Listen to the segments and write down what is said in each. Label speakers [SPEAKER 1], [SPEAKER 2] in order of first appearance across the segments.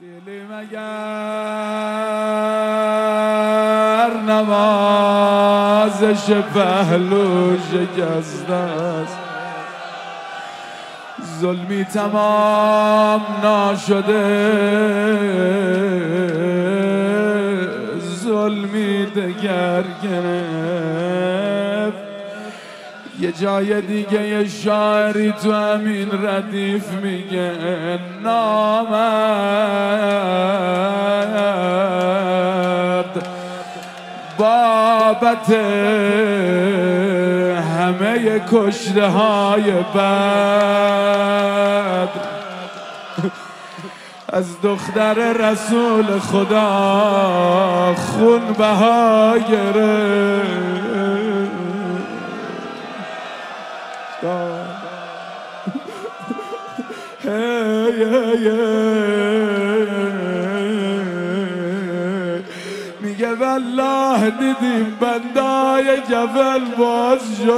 [SPEAKER 1] دلی مگر نوازش پهلو شکسته است، ظلمی تمام ناشده، ظلمی دگر گرفت. یه جای دیگه یه شاعری تو همین ردیف میگه نامرد بابت همه کشته های بدر از دختر رسول خدا خون بها گرفت. میگه والله دیدیم بندای جبل باز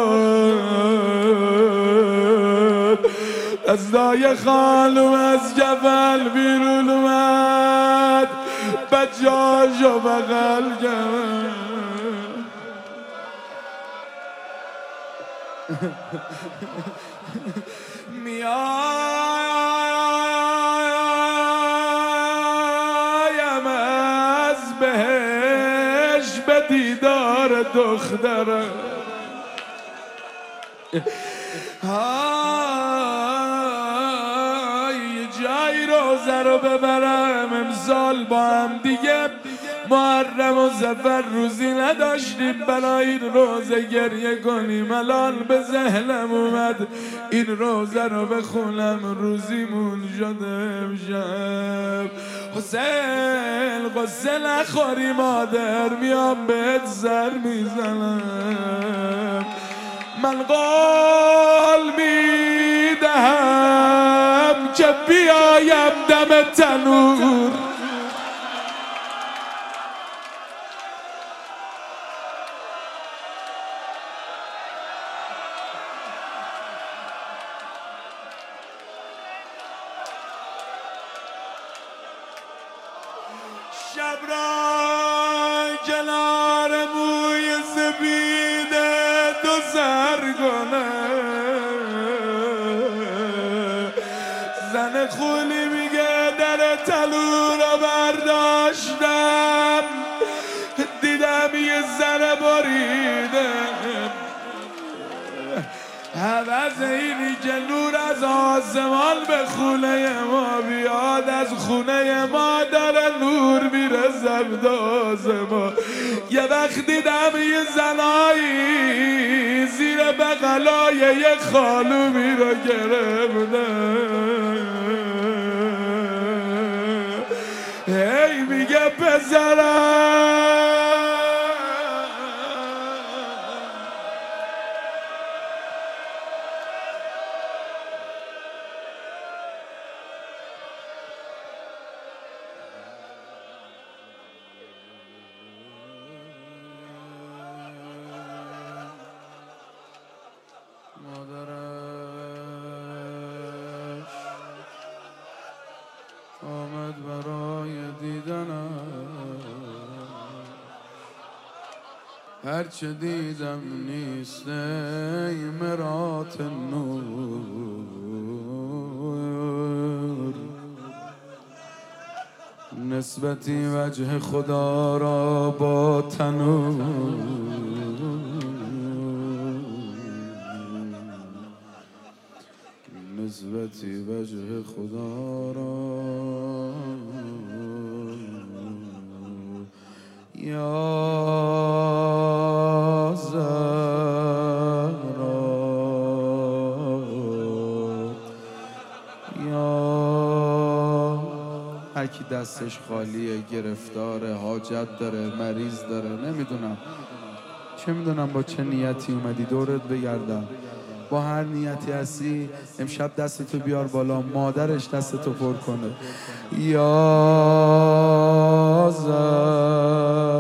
[SPEAKER 1] شد، دستای خانم از جبل بیرون اومد، بچه‌هاشو بغل کرد. میایم از بهش به دیدار دخترم، یه جایی روزه رو ببرم. امسال با هم دیگه محرم و سفر روزی نداشتیم برای این روزه گریه کنیم. الان به ذهنم اومد این روزه رو بخونم، روزیمون شده امشب. حسین قصه نخوری مادر، میام بهت سر میزنم. من قول میدهم که بیایم دم تنور، شب را کنار موی سپید تو سر کنه. زن خولی میگه در تلو را برداشتم، دیدم یه زن بریده. عوض اینی که نور از آسمان به خونه ما بیاد، از خونه ما داره نور میرسه داز ما. یه وقت دیدم یه زنایی زیر بغلای یه خانومی رو گرفته، هی میگه پسرم مادرش آمد برای دیدنم، هرچه دیدم نیست ای مرات نور. نسبتی وجه خدا را با تنور، نسبتی وجه خدا را یا زهرا یا هر کی دستش خالیه، گرفتاره، حاجت داره، مریض داره، نمیدونم چه میدونم با چه نیتی اومدی دورت بگردم. با هر نیتی هستی امشب دستتو بیار بالا، مادرش دستتو پر کنه. یا زهرا